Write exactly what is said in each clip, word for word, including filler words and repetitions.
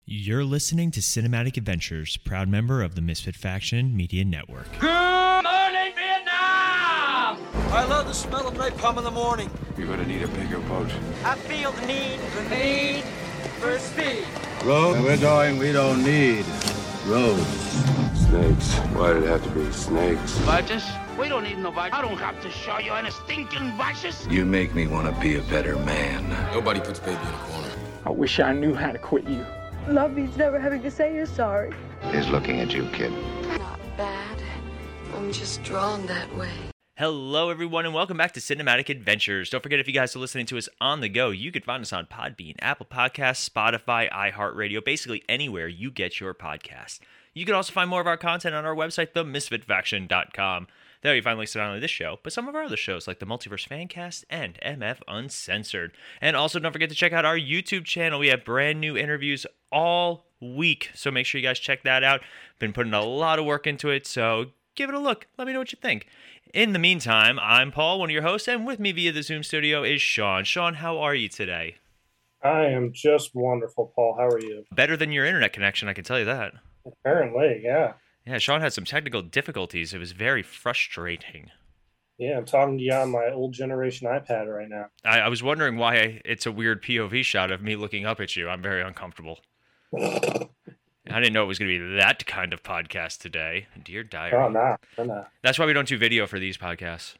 You're listening to Cinematic Adventures, proud member of the Misfit Faction Media Network. Good morning, Vietnam! I love the smell of napalm in the morning. You're gonna need a bigger boat. I feel the need, the need for speed. Road, we're going, we don't need roads. Snakes. Why did it have to be snakes? Vices? We don't need no vices. I don't have to show you any stinking vices. You make me want to be a better man. Nobody puts baby in a corner. I wish I knew how to quit you. Love means never having to say you're sorry. He's looking at you, kid. Not bad. I'm just drawn that way. Hello, everyone, and welcome back to Cinematic Adventures. Don't forget, if you guys are listening to us on the go, you can find us on Podbean, Apple Podcasts, Spotify, iHeartRadio, basically anywhere you get your podcast. You can also find more of our content on our website, the misfit faction dot com. There you find links to not only this show, but some of our other shows like the Multiverse Fancast and M F Uncensored. And also don't forget to check out our YouTube channel. We have brand new interviews all week, so make sure you guys check that out. Been putting a lot of work into it, so give it a look. Let me know what you think. In the meantime, I'm Paul, one of your hosts, and with me via the Zoom studio is Sean. Sean, how are you today? I am just wonderful, Paul. How are you? Better than your internet connection, I can tell you that. Apparently, yeah. Yeah, Sean had some technical difficulties. It was very frustrating. Yeah, I'm talking to you on my old generation iPad right now. I, I was wondering why I, it's a weird P O V shot of me looking up at you. I'm very uncomfortable. I didn't know it was going to be that kind of podcast today. Dear diary. Oh, no. no. That's why we don't do video for these podcasts.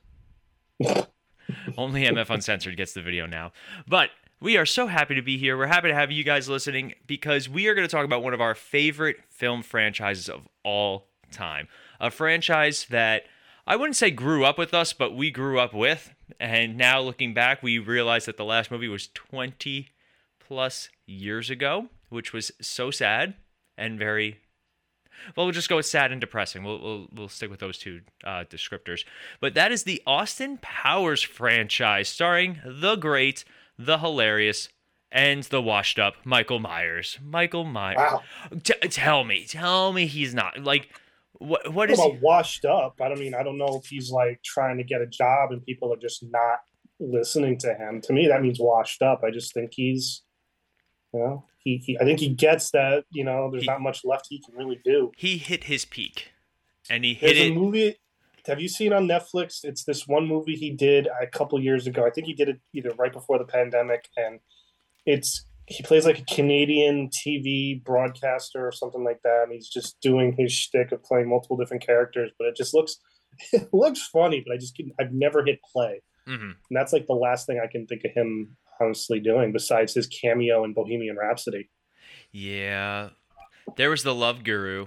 Only M F Uncensored gets the video now. But we are so happy to be here. We're happy to have you guys listening because we are going to talk about one of our favorite film franchises of all time. A franchise that I wouldn't say grew up with us, but we grew up with. And now looking back, we realize that the last movie was twenty plus years ago, which was so sad and very... Well, we'll just go with sad and depressing. We'll we'll, we'll stick with those two uh, descriptors. But that is the Austin Powers franchise, starring the great, the hilarious, and the washed up Michael Myers. Michael Myers. Wow. T- tell me, tell me he's not like what? What is about he? Washed up? I don't mean I don't know if he's like trying to get a job and people are just not listening to him. To me, that means washed up. I just think he's, you know, he. he I think he gets that. You know, there's he, not much left he can really do. He hit his peak, and he hit There's it. A movie. Have you seen on Netflix? It's this one movie he did a couple years ago. I think he did it either right before the pandemic, and it's he plays like a Canadian T V broadcaster or something like that, and he's just doing his shtick of playing multiple different characters. But it just looks it looks funny. But I just couldn't, I've never hit play, mm-hmm. and that's like the last thing I can think of him honestly doing besides his cameo in Bohemian Rhapsody. Yeah, there was the Love Guru.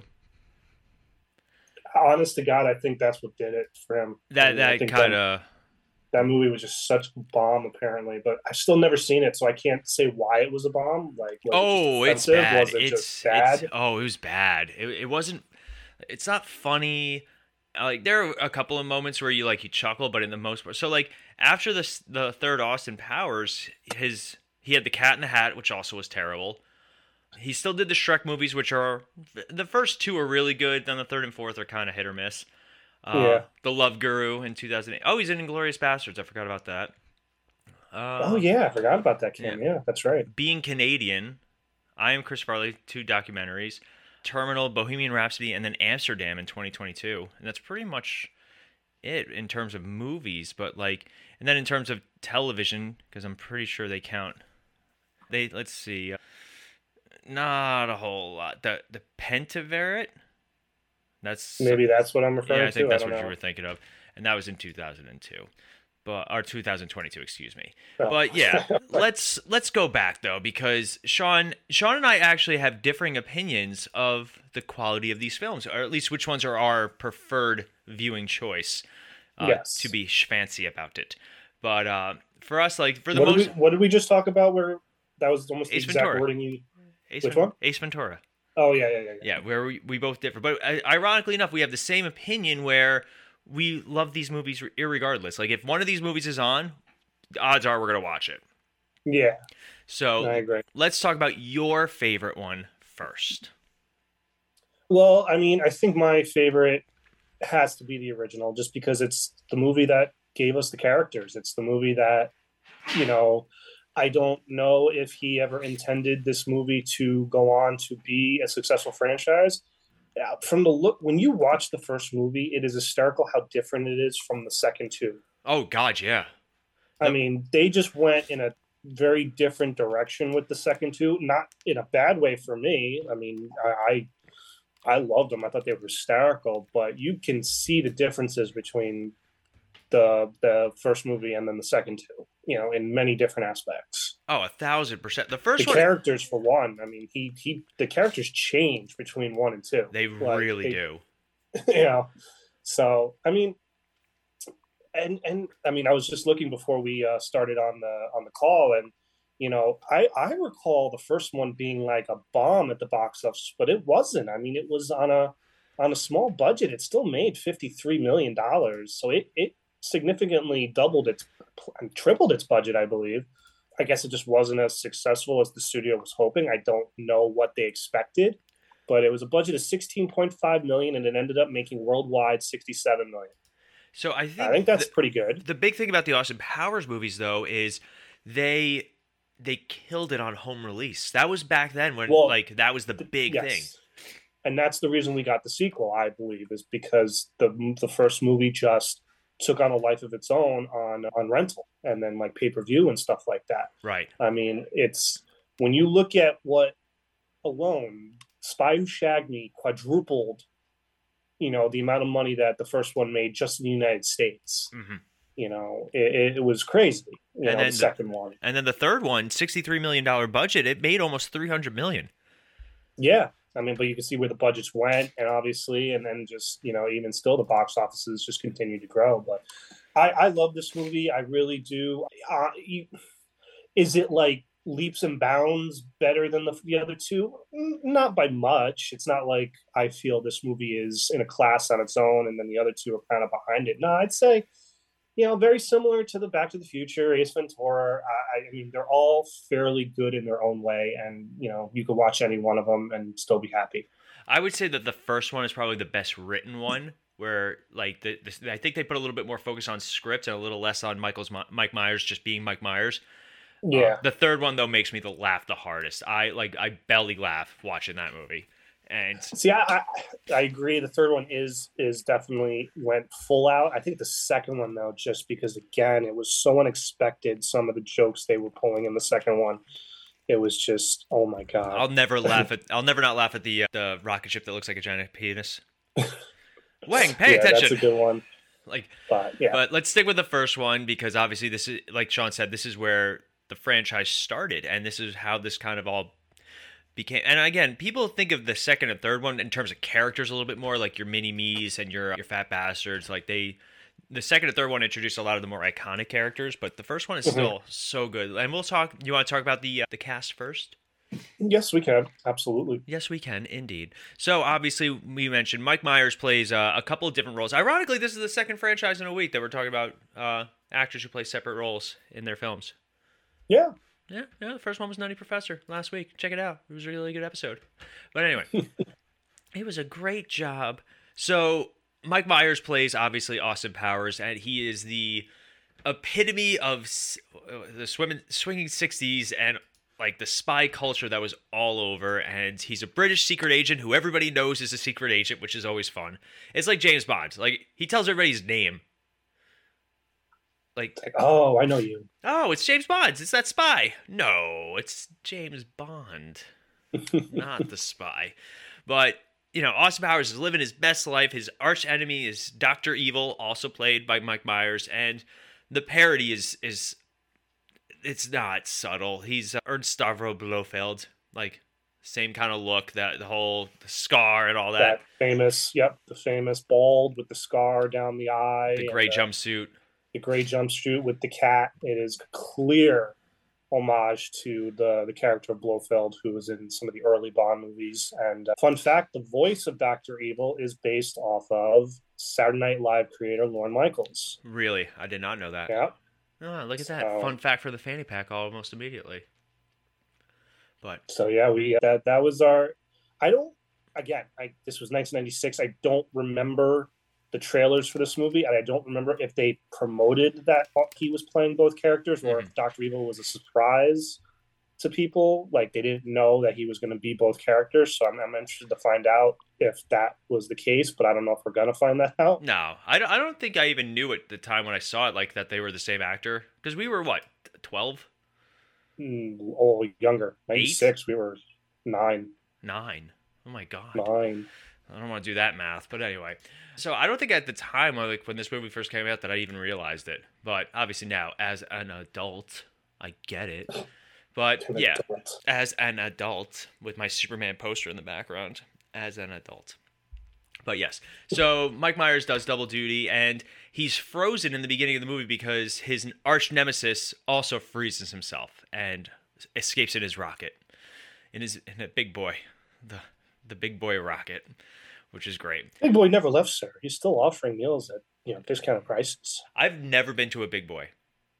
Honest to God, I think that's what did it for him. That that kind of that, that movie was just such a bomb, apparently. But I've still never seen it, so I can't say why it was a bomb. Like, was oh, it it's bad. Was it it's, just bad? It's, oh, it was bad. It it wasn't. It's not funny. Like there are a couple of moments where you like you chuckle, but in the most part, so like after the the third Austin Powers, his he had the Cat in the Hat, which also was terrible. He still did the Shrek movies, which are the first two are really good. Then the third and fourth are kind of hit or miss. Uh, yeah. The Love Guru in two thousand eight. Oh, he's in Inglourious Bastards. I forgot about that. Uh, oh yeah, I forgot about that. Cam. Yeah. yeah, that's right. Being Canadian, I Am Chris Farley. Two documentaries, Terminal, Bohemian Rhapsody, and then Amsterdam in twenty twenty-two. And that's pretty much it in terms of movies. But like, and then in terms of television, because I'm pretty sure they count. They let's see. Not a whole lot. The the Pentaverate. That's maybe that's what I'm referring to. Yeah, I think to. that's I what know. you were thinking of, and that was in two thousand two, but or two thousand twenty-two, excuse me. Oh. But yeah, let's let's go back though because Sean Sean and I actually have differing opinions of the quality of these films, or at least which ones are our preferred viewing choice. Uh, yes. To be fancy about it, but uh, for us, like for the what most, did we, what did we just talk about? Where that was almost the Ace exact Ventura. wording you. Ace Which Ven- one? Ace Ventura. Oh, yeah, yeah, yeah. Yeah, yeah where we, we both differ. But uh, ironically enough, we have the same opinion where we love these movies irregardless. Like, if one of these movies is on, odds are we're going to watch it. Yeah. So, I agree. Let's talk about your favorite one first. Well, I mean, I think my favorite has to be the original, just because it's the movie that gave us the characters. It's the movie that, you know, I don't know if he ever intended this movie to go on to be a successful franchise. Uh, From the look, when you watch the first movie, it is hysterical how different it is from the second two. Oh God, yeah. I mean, they just went in a very different direction with the second two, not in a bad way for me. I mean, I I, I loved them. I thought they were hysterical, but you can see the differences between the the first movie and then the second two, you know, in many different aspects. Oh, a thousand percent. The first The one, characters, for one, I mean, he he the characters change between one and two. they Like, really they- do. You know, so I mean, and and I mean, I was just looking before we uh, started on the on the call, and you know, I I recall the first one being like a bomb at the box office, but it wasn't. I mean, it was on a on a small budget. It still made fifty three million dollars, so it it significantly doubled its tripled its budget, I believe. I guess it just wasn't as successful as the studio was hoping. I don't know what they expected, but it was a budget of sixteen point five million dollars and it ended up making worldwide sixty-seven million dollars. So I think I think that's the, pretty good. the big thing about the Austin Powers movies, though, is they they killed it on home release. That was back then when Well, like that was the big Yes. thing. And that's the reason we got the sequel, I believe, is because the the first movie just took on a life of its own on on rental and then like pay-per-view and stuff like that. Right. I mean, it's when you look at what alone Spy Who Shagged Me quadrupled, you know, the amount of money that the first one made just in the United States. hmm You know, it, it was crazy. You And know, then the the- second one. And then the third one, sixty-three million dollars budget, it made almost three hundred million dollars. Yeah. I mean, but you can see where the budgets went, and obviously, and then just, you know, even still, the box offices just continue to grow. But I, I love this movie. I really do. Uh, you, is it like leaps and bounds better than the, the other two? Mm, Not by much. It's not like I feel this movie is in a class on its own, and then the other two are kind of behind it. No, I'd say, you know, very similar to the Back to the Future, Ace Ventura. I, I mean, they're all fairly good in their own way, and you know, you could watch any one of them and still be happy. I would say that the first one is probably the best written one, where like the, the I think they put a little bit more focus on script and a little less on Michael's Mike Myers just being Mike Myers. Yeah, Uh, the third one though makes me the laugh the hardest. I like I belly laugh watching that movie. And see, I, I I agree. The third one is is definitely went full out. I think the second one though, just because again, it was so unexpected. Some of the jokes they were pulling in the second one, it was just oh my god. I'll never laugh at I'll never not laugh at the uh, the rocket ship that looks like a giant penis. Wang, pay yeah, attention. that's a good one. Like, But yeah, but let's stick with the first one because obviously this is like Sean said, this is where the franchise started, and this is how this kind of all became. And again, people think of the second and third one in terms of characters a little bit more, like your mini me's and your your fat bastards. Like they, the second and third one introduced a lot of the more iconic characters, but the first one is still Mm-hmm. so good. And we'll talk. You want to talk about the uh, the cast first? yes, we can absolutely. Yes, we can, indeed. So, obviously, we mentioned Mike Myers plays uh, a couple of different roles. Ironically, this is the second franchise in a week that we're talking about uh, actors who play separate roles in their films. Yeah, Yeah, yeah, the first one was Nutty Professor last week. Check it out. It was a really good episode. But anyway, it was a great job. So, Mike Myers plays, obviously, Austin Powers, and he is the epitome of s- the swimming, swinging sixties and like the spy culture that was all over. And he's a British secret agent who everybody knows is a secret agent, which is always fun. It's like James Bond. Like, he tells everybody his name. Like, like oh, I know you. oh, it's James Bond. It's that spy. No, it's James Bond, not the spy. But, you know, Austin Powers is living his best life. His arch enemy is Doctor Evil, also played by Mike Myers. And the parody is, is it's not subtle. He's uh, Ernst Stavro Blofeld. Like, same kind of look, that the whole the scar and all that. That famous, yep, the famous bald with the scar down the eye, The gray and, uh, jumpsuit. the gray jumpsuit with the cat. It is clear homage to the the character of Blofeld, who was in some of the early Bond movies. And uh, fun fact: the voice of Doctor Evil is based off of Saturday Night Live creator Lorne Michaels. Really? I did not know that. Yeah, Oh, look at that. So- Fun fact for the fanny pack almost immediately. But so yeah, we that that was our. I don't. Again, I this was nineteen ninety-six. I don't remember the trailers for this movie, and I don't remember if they promoted that he was playing both characters, or mm-hmm. if Doctor Evil was a surprise to people. Like, they didn't know that he was going to be both characters. So I'm, I'm interested to find out if that was the case, but I don't know if we're going to find that out. No, I don't, I don't think I even knew at the time when I saw it, like, that they were the same actor. Because we were, what, twelve? Mm, oh, younger. ninety-six, we were nine. Nine? Oh, my God. Nine. I don't want to do that math, but anyway. So I don't think at the time, like when this movie first came out, that I even realized it. But obviously now, as an adult, I get it. But an yeah, adult. As an adult, with my Superman poster in the background, as an adult. But yes, so Mike Myers does double duty, and he's frozen in the beginning of the movie because his arch nemesis also freezes himself and escapes in his rocket, in his in a big boy, the the big boy rocket, which is great. Big Boy never left, sir. He's still offering meals at, you know, discounted prices. I've never been to a Big Boy.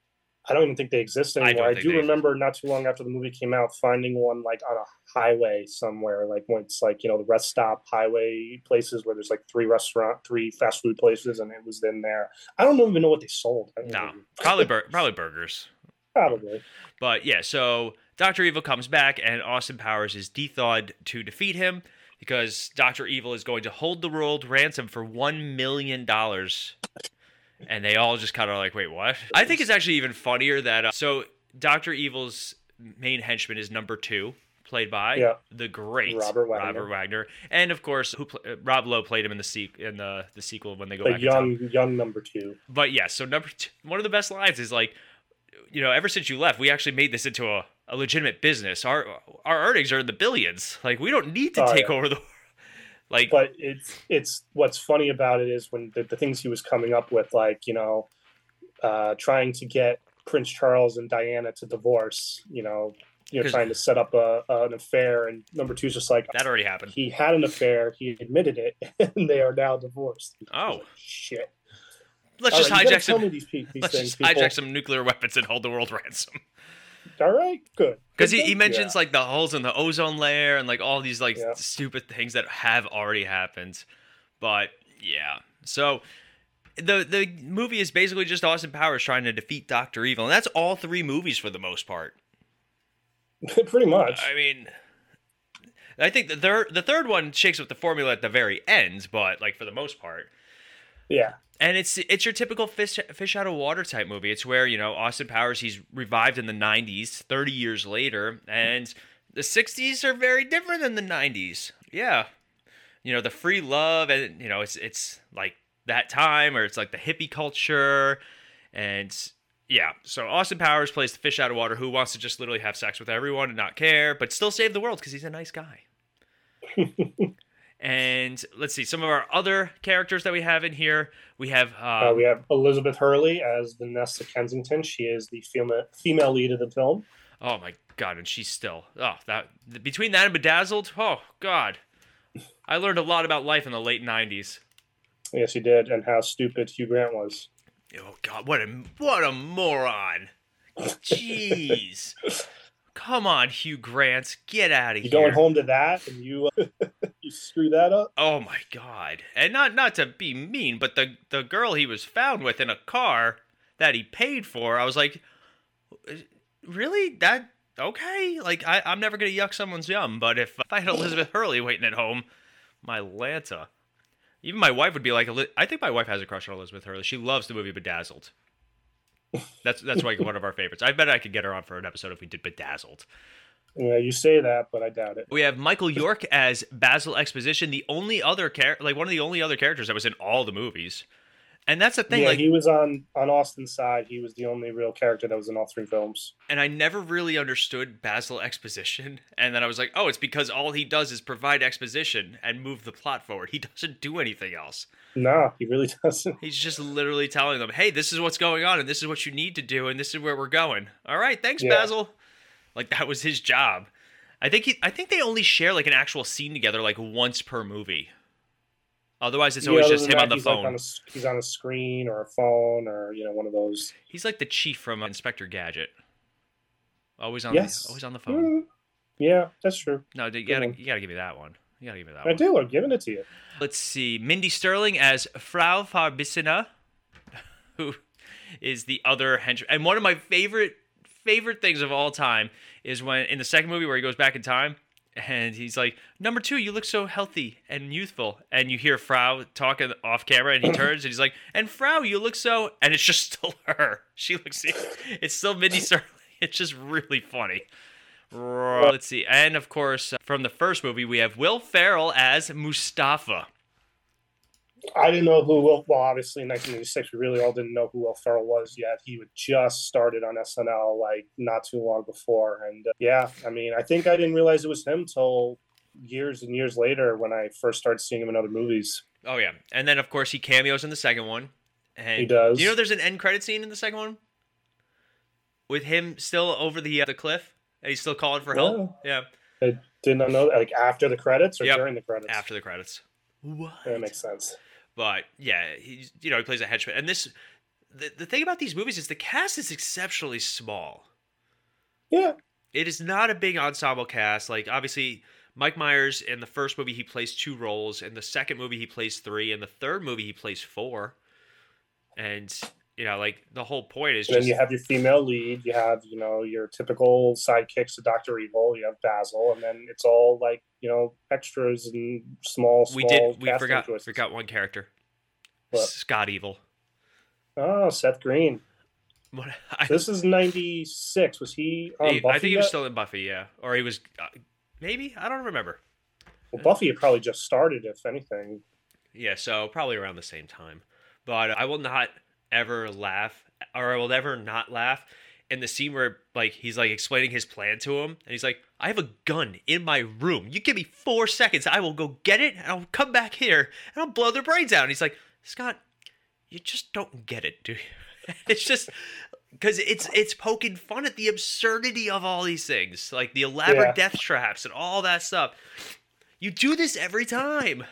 I don't even think they exist anymore. I, I do remember not too long after the movie came out finding one like on a highway somewhere, like when it's like, you know, the rest stop highway places where there's like three restaurant, three fast food places, and it was in there. I don't even know what they sold. No, probably bur- probably burgers. Probably. But yeah, so Doctor Evil comes back, and Austin Powers is de-thawed to defeat him because Doctor Evil is going to hold the world ransom for one million dollars. And they all just kind of like, wait, what? I think it's actually even funnier that, uh, so Doctor Evil's main henchman is number two, played by yeah. the great Robert Wagner. Robert Wagner. And of course, who pl- Rob Lowe played him in the se- in the, the sequel when they go the back. young, young number two. But yeah, so number two, one of the best lines is like, you know, ever since you left, we actually made this into a, a legitimate business. Our our earnings are in the billions. Like, we don't need to oh, take yeah. over the Like, but it's it's what's funny about it is when the, the things he was coming up with, like, you know, uh, trying to get Prince Charles and Diana to divorce, you know, you know, trying to set up a, an affair, and number two is just like that already happened. He had an affair, he admitted it, and they are now divorced. Oh like, shit! Let's All just right, hijack some. These, these let's things, just people. hijack some nuclear weapons and hold the world ransom. All right, good. Because he, he mentions yeah. like the holes in the ozone layer and like all these like yeah. stupid things that have already happened. But yeah, so the the movie is basically just Austin Powers trying to defeat Doctor Evil, and that's all three movies for the most part. Pretty much. I mean, I think the third the third one shakes with the formula at the very end, but like for the most part, yeah. And it's it's your typical fish fish out of water type movie. It's where, you know, Austin Powers, he's revived in the nineties, thirty years later, and the sixties are very different than the nineties. Yeah. You know, the free love, and, you know, it's it's like that time, or it's like the hippie culture, and yeah. So Austin Powers plays the fish out of water who wants to just literally have sex with everyone and not care, but still save the world because he's a nice guy. And let's see, some of our other characters that we have in here. We have um, uh, we have Elizabeth Hurley as Vanessa Kensington. She is the female female lead of the film. Oh my God, and she's still oh that between that and Bedazzled. Oh God, I learned a lot about life in the late nineties. Yes, you did, and how stupid Hugh Grant was. Oh God, what a what a moron! Jeez. Come on, Hugh Grant, get out of you here. Going home to that, and you uh, you screw that up. Oh my God! And not not to be mean, but the the girl he was found with in a car that he paid for, I was like, really? That okay? Like I I'm never gonna yuck someone's yum, but if, if I had Elizabeth Hurley waiting at home, my Lanta, even my wife would be like, I think my wife has a crush on Elizabeth Hurley. She loves the movie Bedazzled. That's that's like one of our favorites. I bet I could get her on for an episode if we did Bedazzled. Yeah, you say that, but I doubt it. We have Michael York as Basil Exposition, the only other char- like one of the only other characters that was in all the movies. And that's the thing. Yeah, like, he was on on Austin's side. He was the only real character that was in all three films. And I never really understood Basil Exposition. And then I was like, oh, it's because all he does is provide exposition and move the plot forward. He doesn't do anything else. No, he really doesn't. He's just literally telling them, hey, this is what's going on, and this is what you need to do, and this is where we're going. All right, thanks, Yeah. Basil. Like, that was his job. I think he, I think they only share like an actual scene together like once per movie. Otherwise, it's always Yeah, just other him than on that, the he's phone. Like on a, he's on a screen or a phone or, you know, one of those. He's like the chief from Inspector Gadget. Always on, Yes. the, always on the phone. Mm, yeah, that's true. No, you Good gotta, one. you gotta give me that one. You gotta give me that I one. do. I'm giving it to you. Let's see. Mindy Sterling as Frau Farbissina, who is the other henchman. And one of my favorite favorite things of all time is when in the second movie where he goes back in time and he's like, number two, you look so healthy and youthful. And you hear Frau talking off camera and he turns and he's like, and Frau, you look so... And it's just still her. She looks... It's still Mindy Sterling. It's just really funny. Let's see. And, of course, from the first movie, we have Will Ferrell as Mustafa. I didn't know who Will... Well, obviously, in nineteen eighty-six, we really all didn't know who Will Ferrell was yet. He had just started on S N L, like, not too long before. And, uh, yeah, I mean, I think I didn't realize it was him till years and years later when I first started seeing him in other movies. Oh, yeah. And then, of course, he cameos in the second one. And he does. Do you know there's an end credit scene in the second one? With him still over the uh, the cliff? And he's still calling for help? Yeah. yeah. I did not know that. Like, after the credits or yep. during the credits? After the credits. What? That makes sense. But, yeah, he's, you know, he plays a henchman. And this... The, the thing about these movies is the cast is exceptionally small. Yeah. It is not a big ensemble cast. Like, obviously... Mike Myers, in the first movie, he plays two roles. In the second movie, he plays three. In the third movie, he plays four. And, you know, like, the whole point is and just... then you have your female lead. You have, you know, your typical sidekicks to Doctor Evil. You have Basil. And then it's all, like, you know, extras and small, small We did... We casting forgot, choices. forgot one character. What? Scott Evil. Oh, Seth Green. What, I, This is ninety-six. Was he on he, Buffy I think he yet? was still in Buffy, yeah. Or he was... Uh, maybe? I don't remember. Well, Buffy had probably just started, if anything. Yeah, so probably around the same time. But I will not ever laugh, or I will never not laugh in the scene where, like, he's, like, explaining his plan to him, and he's like, I have a gun in my room. You give me four seconds, I will go get it, and I'll come back here, and I'll blow their brains out. And he's like, Scott, you just don't get it, do you? It's just... Because it's it's poking fun at the absurdity of all these things. Like the elaborate Yeah. death traps and all that stuff. You do this every time.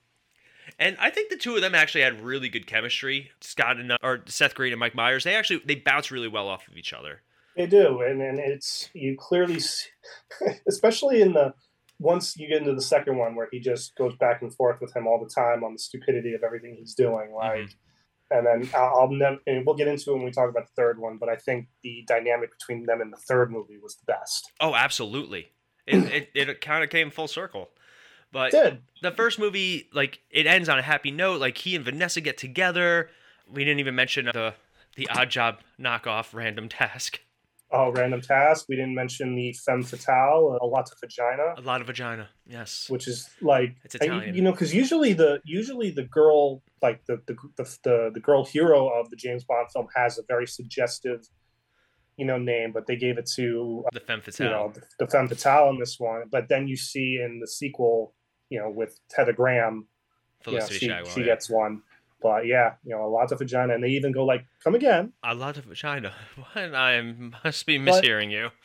And I think the two of them actually had really good chemistry. Scott and or Seth Green and Mike Myers. They actually they bounce really well off of each other. They do, and and it's you clearly, see, especially in the once you get into the second one where he just goes back and forth with him all the time on the stupidity of everything he's doing, like. Mm-hmm. And then I'll, I'll never, and we'll get into it when we talk about the third one. But I think the dynamic between them in the third movie was the best. Oh, absolutely! It it, it kind of came full circle. But it did. The first movie, like, it ends on a happy note. Like, he and Vanessa get together. We didn't even mention the the Odd Job knockoff Random Task. Oh, Random Task. We didn't mention the Femme Fatale, a lot of vagina. A lot of vagina, yes. Which is like, it's Italian. I, you know, because usually the usually the girl, like the the, the the the girl hero of the James Bond film has a very suggestive, you know, name, but they gave it to the Femme Fatale. You know, the, the Femme Fatale in this one. But then you see in the sequel, you know, with Heather Graham, Felicity you know, she, Shagwell, she yeah. gets one. But yeah, you know, a lot of vagina, and they even go like, "Come again." A lot of vagina. What? I must be mishearing but, you.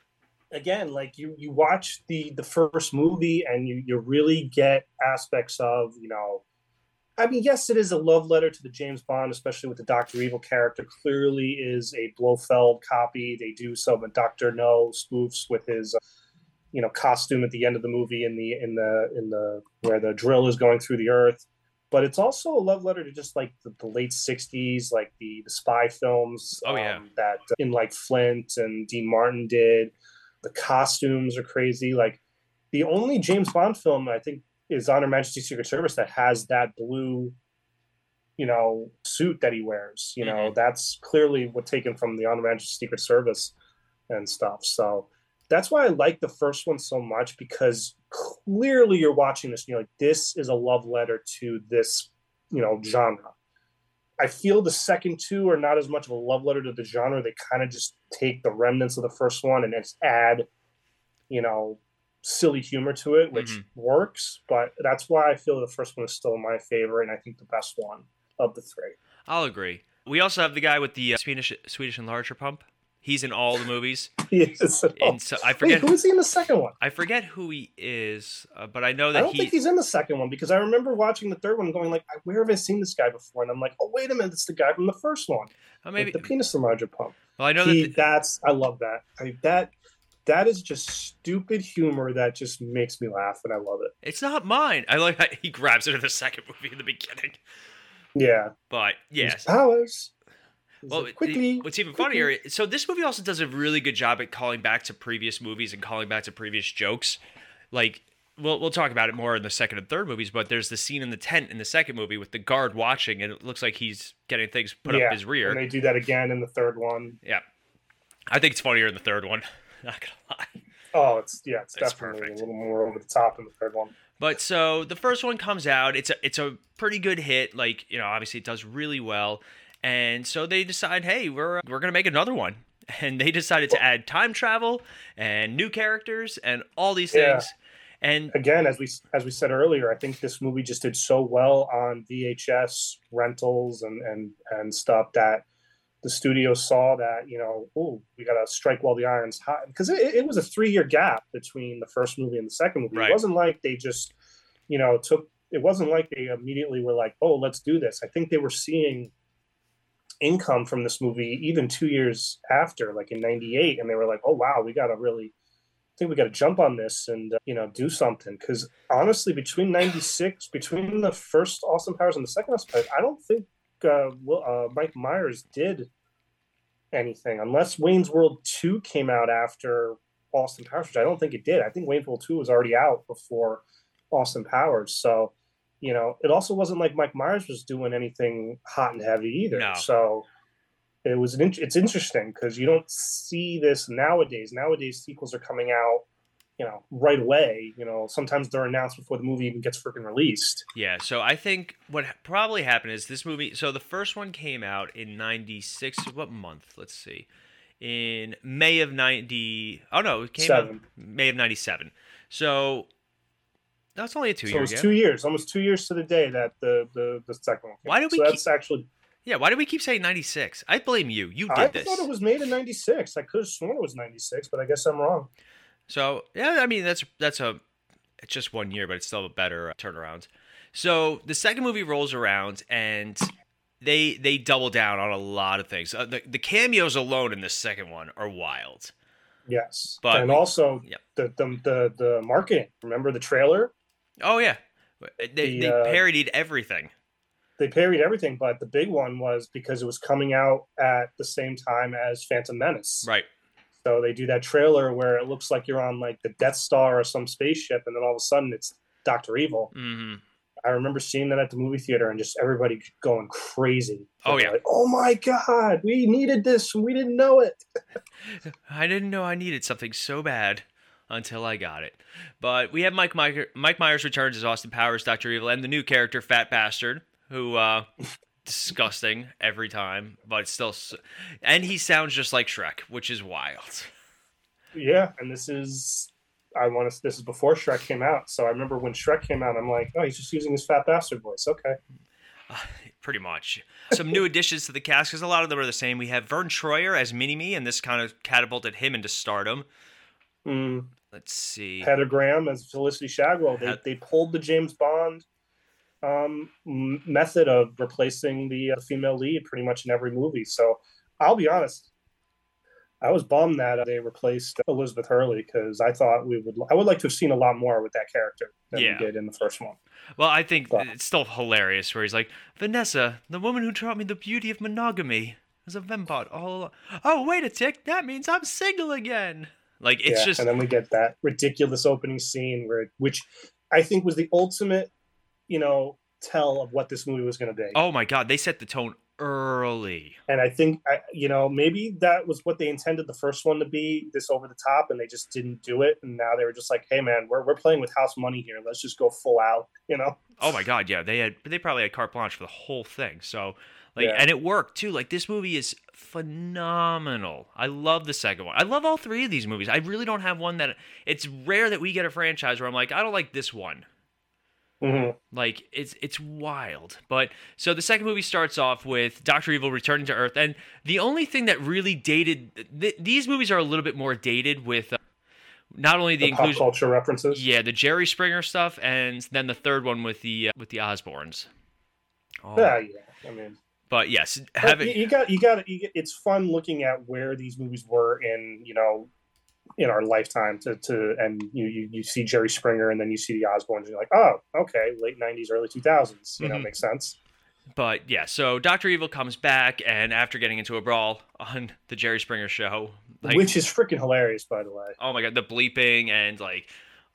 Again, like you, you watch the the first movie, and you you really get aspects of, you know, I mean, yes, it is a love letter to the James Bond, especially with the Doctor Evil character. Clearly, is a Blofeld copy. They do some Doctor No spoofs with his, uh, you know, costume at the end of the movie in the in the in the where the drill is going through the earth. But it's also a love letter to just like the, the late sixties, like the, the spy films oh, yeah. um, that uh, in like Flint and Dean Martin did. The costumes are crazy. Like the only James Bond film I think is On Her Majesty's Secret Service that has that blue, you know, suit that he wears. You know, mm-hmm. that's clearly what taken from the On Her Majesty's Secret Service and stuff. So that's why I like the first one so much, because clearly you're watching this and you're like, this is a love letter to this, you know, genre. I feel the second two are not as much of a love letter to the genre. They kind of just take the remnants of the first one and just add, you know, silly humor to it, which mm-hmm. works. But that's why I feel the first one is still my favorite, and I think the best one of the three. I'll agree. We also have the guy with the uh, Swedish Swedish enlarger pump. He's in all the movies. Yes. And so I forget Wait, who is he in the second one? I forget who he is, uh, but I know that I don't he... think he's in the second one, because I remember watching the third one and going like, where have I seen this guy before? And I'm like, oh, wait a minute, it's the guy from the first one. Oh, maybe the penis enlarger pump. Well, I know he, that the... that's I love that. I, that that is just stupid humor that just makes me laugh, and I love it. It's not mine. I like how he grabs it in the second movie in the beginning. Yeah. But, yes. His powers. Well, like, quickly. what's even quickly. funnier, so this movie also does a really good job at calling back to previous movies and calling back to previous jokes. Like, we'll we'll talk about it more in the second and third movies, but there's the scene in the tent in the second movie with the guard watching, and it looks like he's getting things put yeah, up his rear. And they do that again in the third one. Yeah. I think it's funnier in the third one. Not gonna lie. Oh, it's yeah, it's, It's definitely perfect. a little more over the top in the third one. But so the first one comes out. It's a it's a pretty good hit. Like, you know, obviously it does really well. And so they decide, hey, we're we're gonna make another one. And they decided to add time travel and new characters and all these Yeah. things. And Again, as we as we said earlier, I think this movie just did so well on V H S rentals and and and stuff that the studio saw that, you know, oh, we got to strike while the iron's hot, because it, it was a three year gap between the first movie and the second movie. Right. It wasn't like they just, you know, took. It wasn't like they immediately were like, oh, let's do this. I think they were seeing income from this movie even two years after, like in ninety-eight, and they were like, oh wow, we got to really I think we got to jump on this and uh, you know, do something, because honestly, between ninety-six, between the first Austin Powers and the second Austin Powers, I don't think uh, Will, uh, Mike Myers did anything, unless Wayne's World two came out after Austin Powers, which I don't think it did. I think Wayne's World two was already out before Austin Powers. So, you know, it also wasn't like Mike Myers was doing anything hot and heavy either. No. So it was an, it's interesting because you don't see this nowadays. Nowadays, sequels are coming out, you know, right away. You know, sometimes they're announced before the movie even gets freaking released. yeah, so I think what probably happened is this movie. So the first one came out in ninety-six. What month? Let's see. In May of ninety. Oh no, it came Seven. out May of ninety-seven. So that's only a two So it year was gap. two years, almost two years to the day that the the, the second one came Why out. did we So keep- that's actually. Yeah, why do we keep saying ninety-six? I blame you. You did I this. thought it was made in ninety-six. I could have sworn it was ninety-six, but I guess I'm wrong. So yeah, I mean that's that's a it's just one year, but it's still a better uh, turnaround. So the second movie rolls around and they they double down on a lot of things. Uh, the the cameos alone in the second one are wild. Yes, But and we- also yeah. the, the the the marketing. Remember the trailer? Oh yeah, they The, they uh, parodied everything. They parodied everything, but the big one was because it was coming out at the same time as Phantom Menace. Right. So they do that trailer where it looks like you're on like the Death Star or some spaceship, and then all of a sudden it's Doctor Evil. hmm I remember seeing that at the movie theater and just everybody going crazy. Oh, They're yeah. like, oh my God, we needed this and we didn't know it. I didn't know I needed something so bad until I got it. But we have Mike Myers, Mike Myers returns as Austin Powers, Doctor Evil, and the new character Fat Bastard, who uh, disgusting every time, but still, s- and he sounds just like Shrek, which is wild. Yeah, and this is I want to. This is before Shrek came out, so I remember when Shrek came out, I'm like, oh, he's just using his Fat Bastard voice. Okay. Pretty much. Some new additions to the cast, because a lot of them are the same. We have Vern Troyer as Mini-Me, and this kind of catapulted him into stardom. Mm. Let's see. Heather Graham as Felicity Shagwell. They Het- they pulled the James Bond um, m- method of replacing the uh, female lead pretty much in every movie. So I'll be honest, I was bummed that uh, they replaced Elizabeth Hurley, because I thought we would. I would like to have seen a lot more with that character than Yeah. we did in the first one. Well, I think But- it's still hilarious where he's like, Vanessa, the woman who taught me the beauty of monogamy, was a Vembot all along. Oh, wait a tick, that means I'm single again. Like, it's yeah, just, and then we get that ridiculous opening scene where, which I think was the ultimate, you know, tell of what this movie was going to be. oh my God, they set the tone early. And I think, I, you know, maybe that was what they intended the first one to be, this over the top, and they just didn't do it. And now they were just like, hey, man, we're, we're playing with house money here. Let's just go full out, you know? Oh my God, yeah, they had, they probably had carte blanche for the whole thing. So, like, Yeah. and it worked too. Like, this movie is phenomenal. I love the second one. I love all three of these movies. I really don't have one that, it's rare that we get a franchise where I'm like, I don't like this one. Mm-hmm. Like, it's it's wild. But so the second movie starts off with Doctor Evil returning to Earth, and the only thing that really dated th- these movies are a little bit more dated with uh, not only the, The pop inclusion, culture references. yeah, the Jerry Springer stuff, and then the third one with the uh, with the Osbournes. Oh. Yeah, yeah. I mean, But yes, but have you, it. you got, you got, you get, it's fun looking at where these movies were in, you know, in our lifetime to, to and you, you you see Jerry Springer and then you see the Osbournes and you're like, oh, okay, late nineties, early two thousands, you know, Mhm. makes sense. But yeah, so Doctor Evil comes back, and after getting into a brawl on the Jerry Springer show, like, Which is freaking hilarious, by the way. oh my god, the bleeping and like,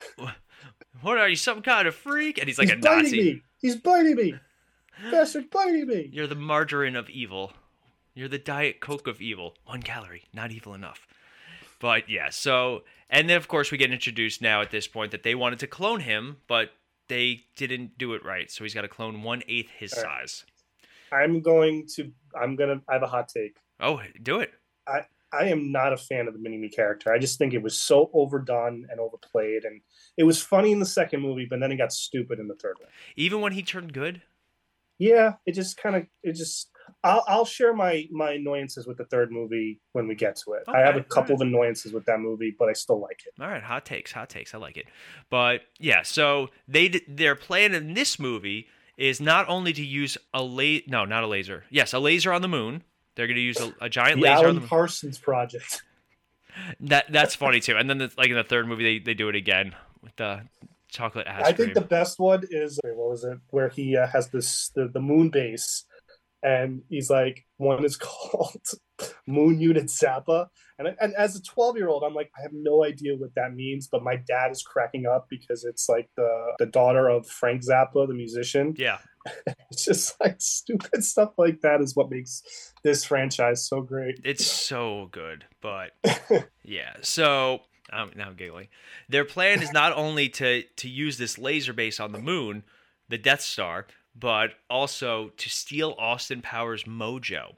what are you, some kind of freak? And he's like He's a biting Nazi. me. He's biting me. Bastard biting me. You're the margarine of evil. You're the Diet Coke of evil. One calorie, not evil enough. But yeah, so, and then of course we get introduced now at this point that they wanted to clone him, but they didn't do it right. So he's got to clone one eighth his All right. size. I'm going to. I'm gonna. I have a hot take. Oh, do it. I I am not a fan of the Mini Me character. I just think it was so overdone and overplayed, and it was funny in the second movie, but then it got stupid in the third one. Even when he turned good? Yeah, it just kind of. It just. I'll I'll share my my annoyances with the third movie when we get to it. I have a Okay, couple alright. of annoyances with that movie, but I still like it. All right, hot takes, hot takes. I like it. But yeah, so they d- their plan in this movie is not only to use a la- no, not a laser. Yes, a laser on the moon. They're going to use a, a giant The laser on Alan the moon. Parsons Project. That that's funny too. And then the, like in the third movie, they, they do it again with the chocolate ice I cream. think the best one is wait, what was it? Where he uh, has this the, the moon base, and he's like, one is called Moon Unit Zappa, and and as a twelve year old, I'm like, I have no idea what that means, but my dad is cracking up because it's like the the daughter of Frank Zappa, the musician. Yeah. It's just like stupid stuff like that is what makes this franchise so great. It's so good, but yeah. So um, now I'm giggling. Their plan is not only to to use this laser base on the moon, the Death Star, but also to steal Austin Powers' mojo.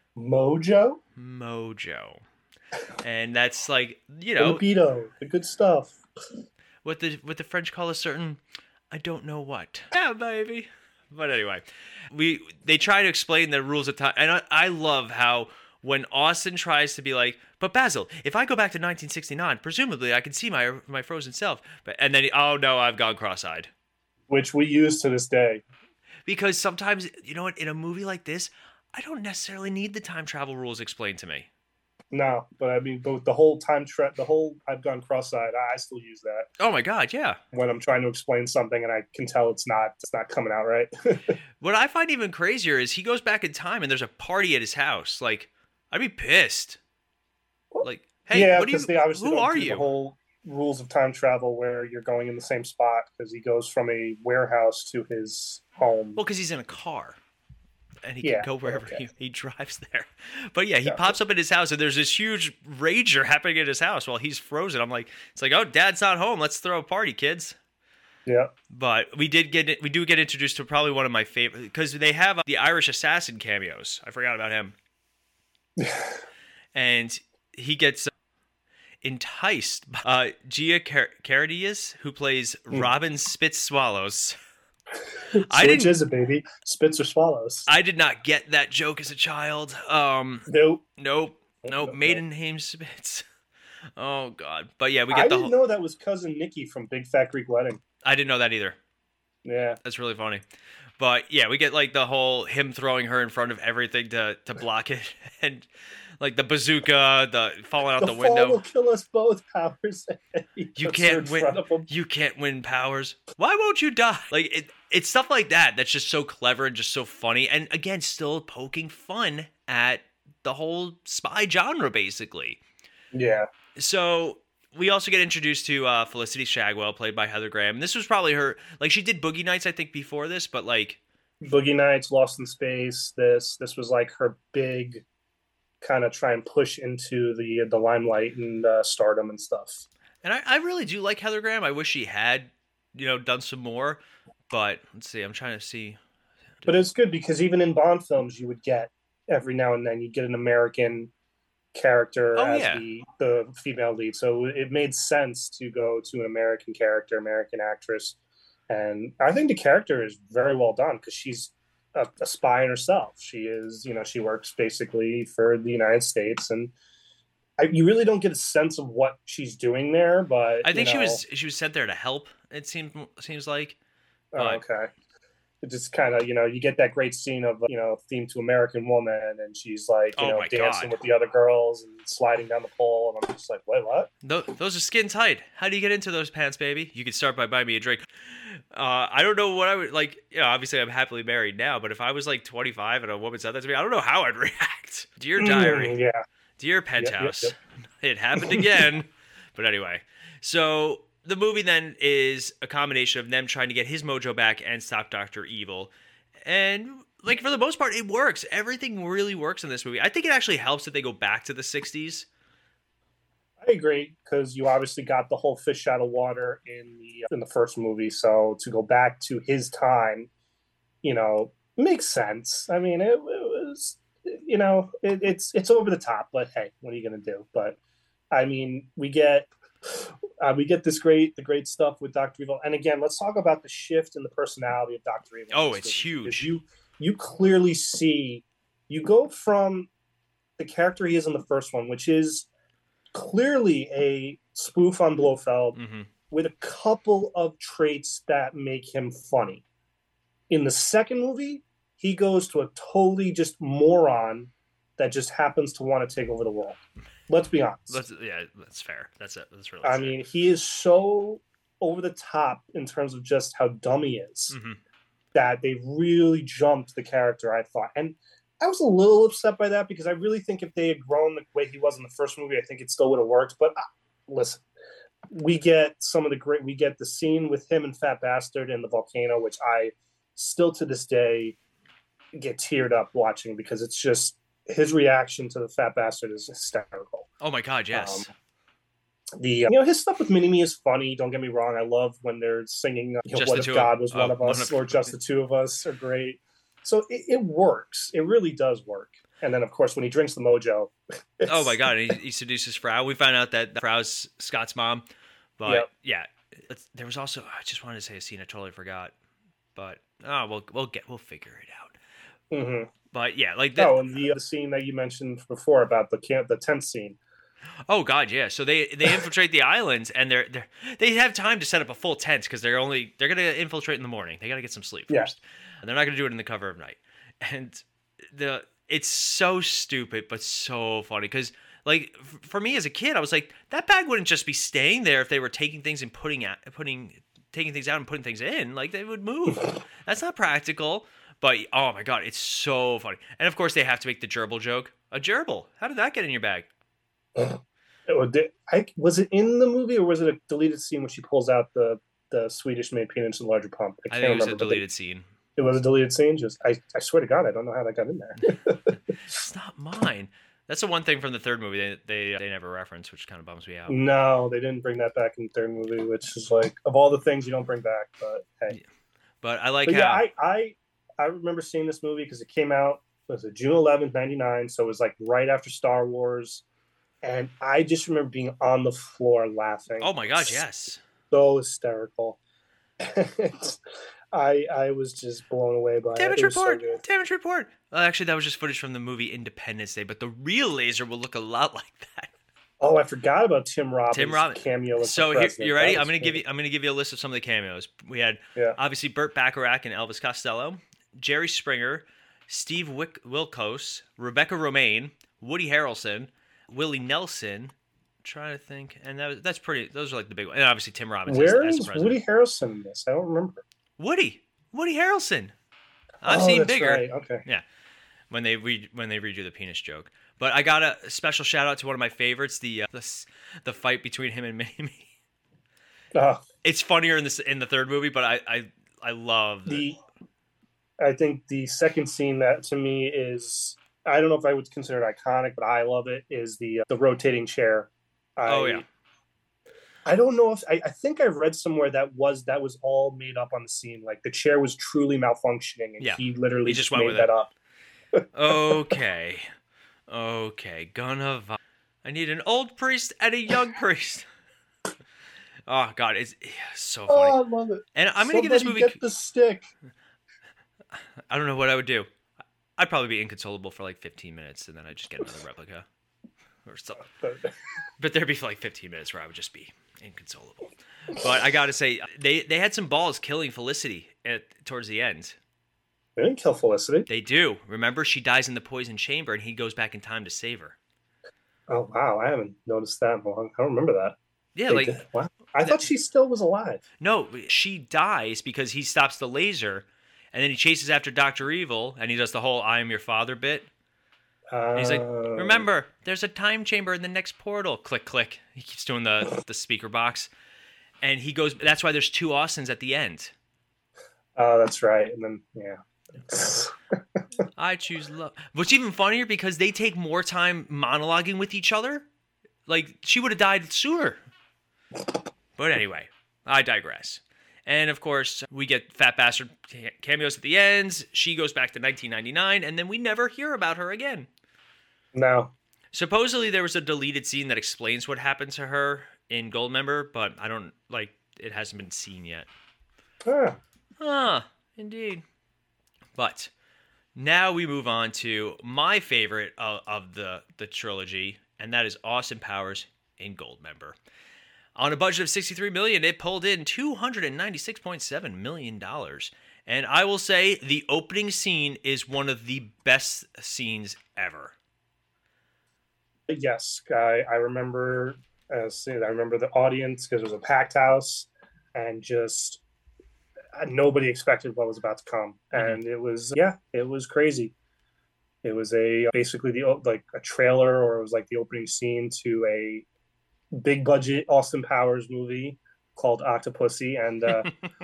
Mojo, Mojo, and that's like you know libido, the good stuff. what the what the French call a certain I don't know what. Yeah, baby. But anyway, we they try to explain the rules of time, and I, I love how when Austin tries to be like, but Basil, if I go back to nineteen sixty-nine, presumably I can see my my frozen self, but and then he, oh no, I've gone cross-eyed. Which we use to this day. Because sometimes, you know what, in a movie like this, I don't necessarily need the time travel rules explained to me. No, but I mean, but the whole time tra- the whole I've gone cross-eyed. I I still use that Oh my god, yeah. when I'm trying to explain something and I can tell it's not it's not coming out right. What I find even crazier is he goes back in time and there's a party at his house. Like, I'd be pissed. Like, hey, yeah, what do you? because they obviously Who don't are do you? the whole rules of time travel where you're going in the same spot because he goes from a warehouse to his home. Well, because he's in a car. And he Yeah, can go wherever okay. he, he drives there. But yeah, he Gotcha. pops up at his house and there's this huge rager happening at his house while he's frozen. I'm like, it's like, oh, Dad's not home. Let's throw a party, kids. Yeah. But we did get we do get introduced to probably one of my favorite because they have uh, the Irish assassin cameos. I forgot about him. And he gets uh, enticed by uh, Gia Car- Caradius, who plays Hmm. Robin Spitz Swallows. I So which didn't. is it, baby? Spits or swallows? I did not get that joke as a child. Um, Nope. nope, nope. nope, Maiden name Spitz. Oh God. But yeah, we I get the. didn't Whole, know that was cousin Nikki from Big Fat Greek Wedding. I didn't know that either. Yeah. That's really funny. But yeah, we get like the whole him throwing her in front of everything to to block it, and like the bazooka, the falling out The, the, fall window. will kill us both, Powers. He You puts her can't in win. front of him. You can't win, Powers. Why won't you die? Like it, it's stuff like that that's just so clever and just so funny, and again, still poking fun at the whole spy genre, basically. Yeah. So we also get introduced to uh, Felicity Shagwell, played by Heather Graham. This was probably her. Like she did Boogie Nights, I think, before this, but like. Boogie Nights, Lost in Space. This this was like her big kind of try and push into the the limelight and uh, stardom and stuff. And I, I really do like Heather Graham. I wish she had, you know, done some more. But let's see. I'm trying to see. But it's good because even in Bond films, you would get every now and then you get an American character Oh, as yeah. the the female lead. So it made sense to go to an American character, American actress. And I think the character is very well done because she's a, a spy in herself. She is, you know, she works basically for the United States, and I, you really don't get a sense of what she's doing there. But I think you she know, was she was sent there to help. It seems seems like. oh, but- okay. It just kind of, you know, you get that great scene of, you know, theme to American Woman, and she's like, you Oh know, my dancing God. with the other girls and sliding down the pole, and I'm just like, wait, what? Th- those are skin tight. How do you get into those pants, baby? You could start by buying me a drink. Uh, I don't know what I would like. You know, obviously I'm happily married now, but if I was like twenty-five and a woman said that to me, I don't know how I'd react. Dear diary, Mm, yeah. dear penthouse, yep, it happened again. But anyway, so the movie then is a combination of them trying to get his mojo back and stop Doctor Evil. And like for the most part, it works. Everything really works in this movie. I think it actually helps that they go back to the sixties. I agree, because you obviously got the whole fish out of water in the in the first movie, so to go back to his time, you know, makes sense. I mean, it, it was, you know, it, it's it's over the top, but hey, what are you gonna do? But I mean, we get uh, we get this great the great stuff with Doctor Evil, and again, let's talk about the shift in the personality of Doctor Evil. Oh, it's huge. Because you you clearly see you go from the character he is in the first one, which is clearly a spoof on Blofeld, Mm-hmm. with a couple of traits that make him funny. In the second movie, he goes to a totally just moron that just happens to want to take over the world. Let's be honest. That's, yeah, that's fair. That's it. That's really. I fair. mean, he is so over the top in terms of just how dumb he is Mhm. that they really jumped the character, I thought. And I was a little upset by that, because I really think if they had grown the way he was in the first movie, I think it still would have worked. But uh, listen, we get some of the great, we get the scene with him and Fat Bastard in the volcano, which I still to this day get teared up watching, because it's just, his reaction to the Fat Bastard is hysterical. Oh my God, yes. Um, the uh, you know, his stuff with Mini Me is funny. Don't get me wrong. I love when they're singing, you know, Just "What the if two God of- was oh, one of one us," of- or "Just the two of us" are great. So it, it works. It really does work. And then, of course, when he drinks the mojo, it's- Oh my God, and he, he seduces Frau. We found out that Frau's Scott's mom. But Yep. yeah, it's, there was also, I just wanted to say a scene I totally forgot. But oh, we'll we'll get we'll figure it out. Mhm. But yeah, like that. Oh, and the, the scene that you mentioned before about the camp, the tent scene. Oh God, yeah. So they they infiltrate the islands, and they're they are they have time to set up a full tent because they're only they're gonna infiltrate in the morning. They gotta get some sleep Yeah. first, and they're not gonna do it in the cover of night. And the it's so stupid but so funny because like f- for me as a kid, I was like, that bag wouldn't just be staying there if they were taking things and putting out putting taking things out and putting things in. Like they would move. That's not practical. But oh my God, it's so funny. And of course, they have to make the gerbil joke. A gerbil? How did that get in your bag? Oh, did- I, was it in the movie, or was it a deleted scene when she pulls out the, the Swedish-made peanuts and larger pump? I can't think it was a remember, but deleted scene. It was a deleted scene. Just I, I swear to God, I don't know how that got in there. It's not mine. That's the one thing from the third movie they they, they never reference, which kind of bums me out. No, they didn't bring that back in the third movie, which is like, of all the things you don't bring back. But hey, But I like but how yeah, I, I I remember seeing this movie because it came out, was it June eleventh, ninety-nine? So it was like right after Star Wars, and I just remember being on the floor laughing. oh my God, yes. So hysterical. I I was just blown away by Damage it. It was so report. good. Damage report. Well, actually, that was just footage from the movie Independence Day, but the real laser will look a lot like that. Oh, I forgot about Tim Robbins' Tim Robbins cameo. As So the here, president. you ready? That I'm was gonna give great. you. I'm gonna give you a list of some of the cameos. We had Yeah. obviously Burt Bacharach and Elvis Costello, Jerry Springer, Steve Wick- Wilkos, Rebecca Romaine, Woody Harrelson, Willie Nelson. Trying to think, and that was, that's pretty. Those are like the big ones, and obviously Tim Robbins. Where as, as is the president. Woody Harrelson in this? I don't remember. Woody, Woody Harrelson. I've Oh, seen that's bigger. right. Okay. Yeah, when they re- when they redo the penis joke. But I got a special shout out to one of my favorites, the uh, the, s- the fight between him and Mini-Me. Oh, It's funnier in this in the third movie, but I I, I love the I think the second scene that to me is, I don't know if I would consider it iconic, but I love it, is the uh, the rotating chair. I, Oh, yeah. I don't know if I, I think I read somewhere that was that was all made up on the scene. Like the chair was truly malfunctioning, and Yeah. he literally He just just went made with that it. up. Okay. Okay. Gonna. Vi- I need an old priest and a young priest. Oh God, it's yeah, so funny. Oh, I love it. And I'm gonna give this Somebody movie. get the stick. I don't know what I would do. I'd probably be inconsolable for like fifteen minutes, and then I'd just get another replica or something. But, But there'd be for like fifteen minutes where I would just be inconsolable. But I gotta say, they they had some balls killing Felicity at towards the end. They didn't kill Felicity. They do. Remember, she dies in the poison chamber, and he goes back in time to save her. Oh wow, I haven't noticed that long. I don't remember that. Yeah, They like did? Wow. I thought she still was alive. no, she dies because he stops the laser, and then he chases after Doctor Evil, and he does the whole "I am your father" bit. And he's like, Uh, remember, there's a time chamber in the next portal. Click, click. He keeps doing the the speaker box, and he goes. That's why there's two Austins at the end. Oh, that's right. And then yeah. I choose love. What's even funnier because they take more time monologuing with each other. Like she would have died sooner. But anyway, I digress. And of course, we get Fat Bastard cameos at the ends. She goes back to nineteen ninety-nine, and then we never hear about her again. No. Supposedly, there was a deleted scene that explains what happened to her in Goldmember, but I don't like it hasn't been seen yet. Ah. Ah, indeed. But now we move on to my favorite of, of the, the trilogy, and that is Austin Powers in Goldmember. On a budget of sixty-three million dollars, it pulled in two hundred ninety-six point seven million dollars. And I will say the opening scene is one of the best scenes ever. Yes, I, I remember. Uh, seeing- I remember the audience because it was a packed house, and just uh, nobody expected what was about to come, Mhm. and it was yeah, it was crazy. It was a basically the o- like a trailer, or it was like the opening scene to a big budget Austin Powers movie called Octopussy, and uh,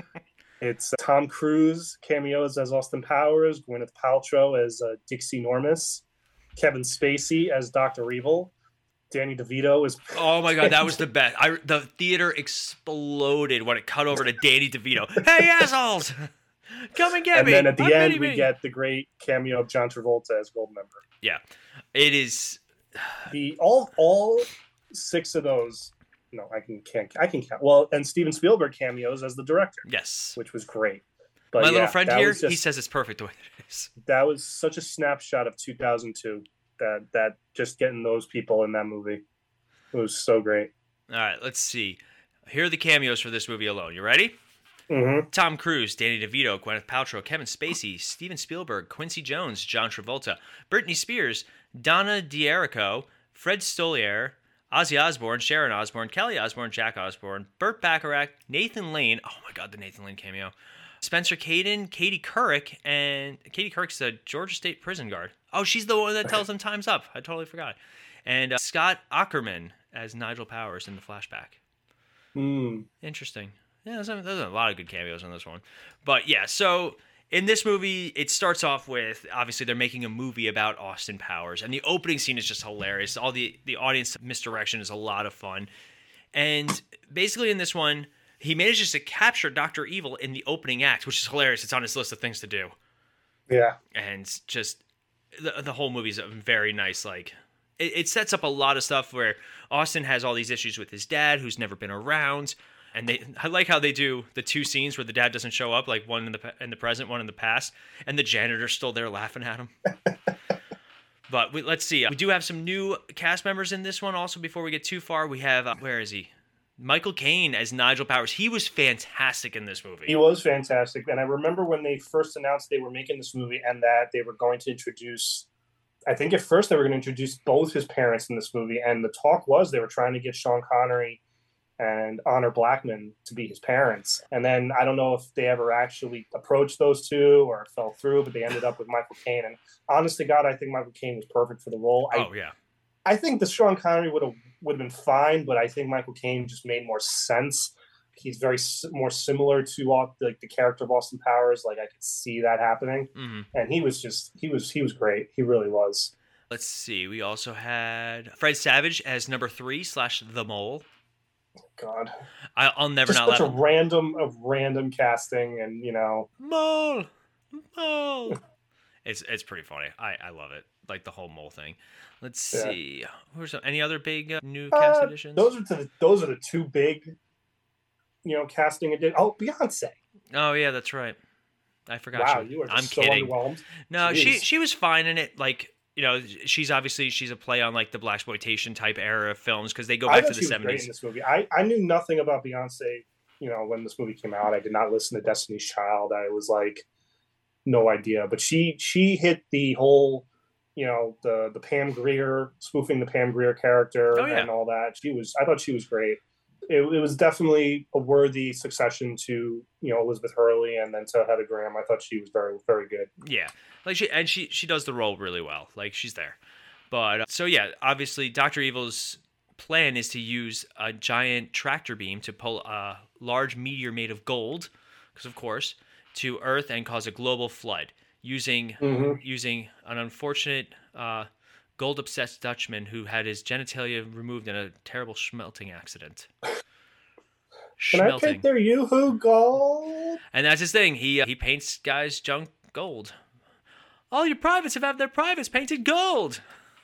it's Tom Cruise cameos as Austin Powers, Gwyneth Paltrow as uh, Dixie Normus, Kevin Spacey as Doctor Evil, Danny DeVito is. Oh my god, that was the best. I, the theater exploded when it cut over to Danny DeVito. Hey, assholes! Come and get and me! then at the I'm end, Mini we Me. get the great cameo of John Travolta as Goldmember. Yeah, it is. The all all six of those. No, I can can't I can count. Well, and Steven Spielberg cameos as the director, Yes. which was great. But My yeah, little friend that here, was just- he says it's perfect the way it is. that was such a snapshot of two thousand two. That that just getting those people in that movie, it was so great. All right, let's see. Here are the cameos for this movie alone. You ready? Mm-hmm. Tom Cruise, Danny DeVito, Gwyneth Paltrow, Kevin Spacey, Steven Spielberg, Quincy Jones, John Travolta, Britney Spears, Donna D'Errico, Fred Stolier, Ozzy Osbourne, Sharon Osbourne, Kelly Osbourne, Jack Osbourne, Burt Bacharach, Nathan Lane. Oh my God, the Nathan Lane cameo. Spencer Caden, Katie Couric, and Katie Couric's the Georgia State prison guard. Oh, she's the one that tells him time's up. I totally forgot. And uh, Scott Ackerman as Nigel Powers in the flashback. Mm. Interesting. Yeah, there's a, there's a lot of good cameos in this one. But yeah, so in this movie, it starts off with, obviously, they're making a movie about Austin Powers. And the opening scene is just hilarious. All the, the audience misdirection is a lot of fun. And basically in this one, he manages to capture Doctor Evil in the opening act, which is hilarious. It's on his list of things to do. Yeah. And just the, the whole movie's a very nice, like, it, it sets up a lot of stuff where Austin has all these issues with his dad, who's never been around. And they, I like how they do the two scenes where the dad doesn't show up, like one in the in the present, one in the past, and the janitor's still there laughing at him. But we, let's see. We do have some new cast members in this one. Also, before we get too far, we have uh, where is he? Michael Caine as Nigel Powers. He was fantastic in this movie. He was fantastic, and I remember when they first announced they were making this movie and that they were going to introduce. I think at first they were going to introduce both his parents in this movie, and the talk was they were trying to get Sean Connery and Honor Blackman to be his parents. And then I don't know if they ever actually approached those two or it fell through, but they ended up with Michael Caine. And honest to God, I think Michael Caine was perfect for the role. Oh, I, yeah. I think the Sean Connery would have would have been fine, but I think Michael Caine just made more sense. He's very more similar to all, like the character of Austin Powers. Like I could see that happening, Mm-hmm. and he was just he was he was great. He really was. Let's see. We also had Fred Savage as number three slash the mole. God, I, I'll never just not such a laugh. random of random casting, and you know, Mole, mole. It's it's pretty funny. I, I love it. Like the whole mole thing. Let's Yeah. see. Who's some, any other big uh, new cast uh, additions? those are the those are the two big, you know, casting additions. Oh, Beyonce! Oh yeah, that's right. I forgot. Wow, she, you are just I'm so kidding. underwhelmed. No, Jeez. she she was fine in it. Like you know, she's obviously she's a play on like the blaxploitation type era of films because they go I back thought to she the was great in seventies. this movie. I, I knew nothing about Beyonce, you know, when this movie came out. I did not listen to Destiny's Child. I was like, no idea. But she she hit the whole, you know, the the Pam Grier, spoofing the Pam Grier character Oh, yeah. and all that. She was, I thought she was great. It, it was definitely a worthy succession to, you know, Elizabeth Hurley and then to Heather Graham. I thought she was very, very good. Yeah, like she and she she does the role really well. Like she's there. But uh, so yeah, obviously Doctor Evil's plan is to use a giant tractor beam to pull a large meteor made of gold, because of course, to Earth and cause a global flood using Mm-hmm. using an unfortunate uh, gold obsessed Dutchman who had his genitalia removed in a terrible smelting accident. Can I take their Yoo-hoo gold? And that's his thing. He uh, he paints guys' junk gold. All your privates have had their privates painted gold.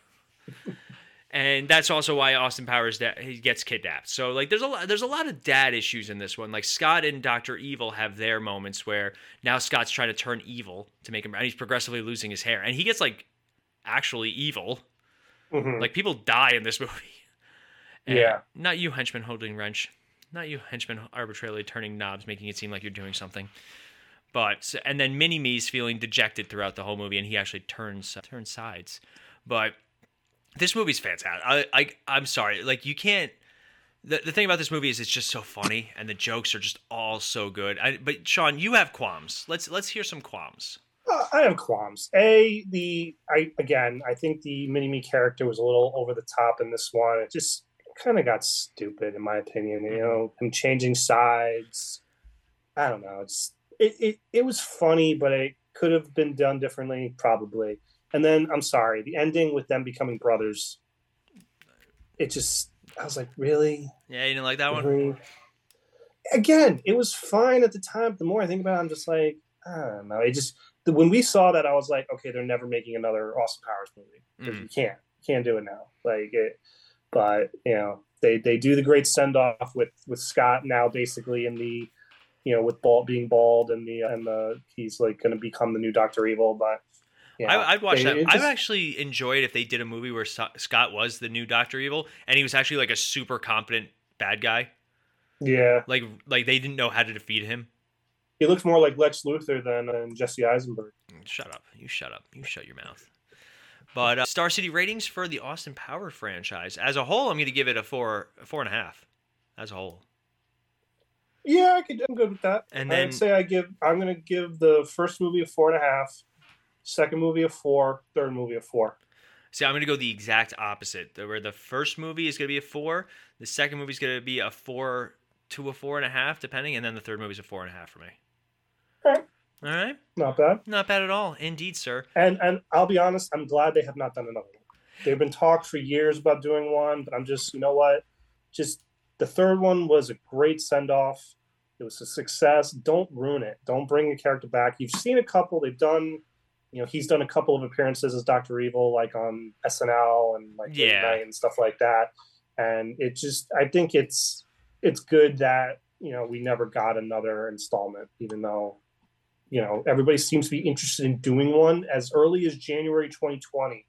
And that's also why Austin Powers da- he gets kidnapped. So like there's a lot, there's a lot of dad issues in this one. Like Scott and Doctor Evil have their moments where now Scott's trying to turn evil to make him, and he's progressively losing his hair, and he gets like actually evil. Mm-hmm. Like people die in this movie. And Yeah. Not you, henchman holding wrench. Not you, henchman arbitrarily turning knobs, making it seem like you're doing something. But and then Mini Me's feeling dejected throughout the whole movie, and he actually turns uh, turns sides. But this movie's fantastic. I, I I'm sorry, like you can't. The the thing about this movie is it's just so funny, and the jokes are just all so good. I, but Sean, you have qualms. Let's let's hear some qualms. Uh, I have qualms. A the I again I think the Mini Me character was a little over the top in this one. It just kind of got stupid in my opinion. You know, him changing sides. I don't know. It's it it, it was funny, but it could have been done differently, probably. And then I'm sorry, the ending with them becoming brothers. It just I was like, really? Yeah, you didn't like that one? Really? Again, it was fine at the time. The more I think about it, I'm just like, I don't know. It just when we saw that, I was like, okay, they're never making another Austin Powers movie because Mhm. you can't, you can't do it now. Like it, but you know, they they do the great send off with with Scott now basically in the, you know, with bald being bald and the and the he's like going to become the new Doctor Evil. But you know, I, I'd watch they- that. it I've just- actually enjoyed if they did a movie where So- Scott was the new Doctor Evil, and he was actually like a super competent bad guy. yeah, Like like they didn't know how to defeat him. he looks more like Lex Luthor than uh, Jesse Eisenberg. Shut up. You shut up. You shut your mouth. But uh, Star City ratings for the Austin Powers franchise as a whole, I'm going to give it a four, a four and a half, as a whole. Yeah, I could, I'm good with that. And then- I'd say I give. I'm going to give the first movie a four and a half, second movie a four, third movie a four. See, I'm going to go the exact opposite. The- Where the first movie is going to be a four, the second movie is going to be a four to a four and a half, depending, and then the third movie is a four and a half for me. Okay. All right, Not bad. not bad at all, indeed, sir. And and I'll be honest, I'm glad they have not done another one. They've been talked for years about doing one, but I'm just, you know what? Just the third one was a great send off. It was a success. Don't ruin it. Don't bring a character back. You've seen a couple. They've done, you know, he's done a couple of appearances as Doctor Evil, like on S N L and like Late Yeah. Night and stuff like that. And it just, I think it's it's good that, you know, we never got another installment, even though, you know, everybody seems to be interested in doing one. As early as January twenty twenty,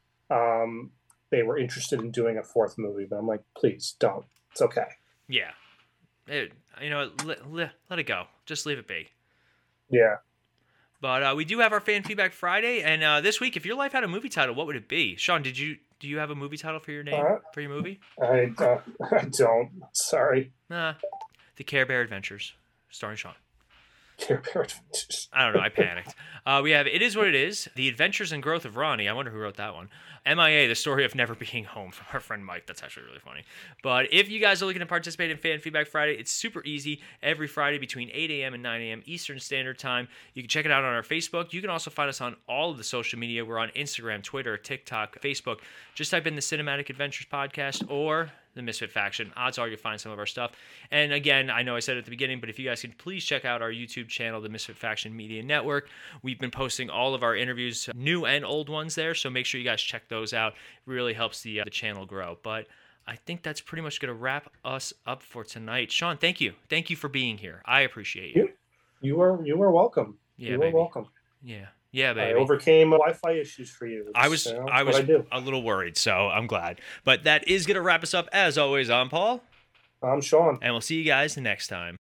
um, they were interested in doing a fourth movie, but I'm like, please don't. It's okay. Yeah. It, you know, let, let, let it go. Just leave it be. Yeah. But uh, we do have our Fan Feedback Friday, and uh, this week, if your life had a movie title, what would it be? Sean, did you do you have a movie title for your name Uh, for your movie? I, uh, I don't. Sorry. Nah, The Care Bear Adventures, starring Sean. Care Bear Adventures. I don't know. I panicked. Uh, we have It Is What It Is, The Adventures and Growth of Ronnie. I wonder who wrote that one. M I A, The Story of Never Being Home, from our friend Mike. That's actually really funny. But if you guys are looking to participate in Fan Feedback Friday, it's super easy. Every Friday between eight a.m. and nine a.m. Eastern Standard Time. You can check it out on our Facebook. You can also find us on all of the social media. We're on Instagram, Twitter, TikTok, Facebook. Just type in the Cinematic Adventures Podcast or the Misfit Faction. Odds are you'll find some of our stuff. And again, I know I said it at the beginning, but if you guys can please check out our YouTube channel, the Misfit Faction Media Network. We've been posting all of our interviews, new and old ones there, so make sure you guys check those out. It really helps the, uh, the channel grow. But I think that's pretty much going to wrap us up for tonight. Sean, thank you. Thank you for being here. I appreciate you. You, you are you are welcome. Yeah, you baby. are welcome. Yeah. Yeah, I baby. overcame Wi-Fi issues for you. I was You know, I what was I do. a little worried, so I'm glad. But that is going to wrap us up. As always, I'm Paul, I'm Sean. and we'll see you guys next time.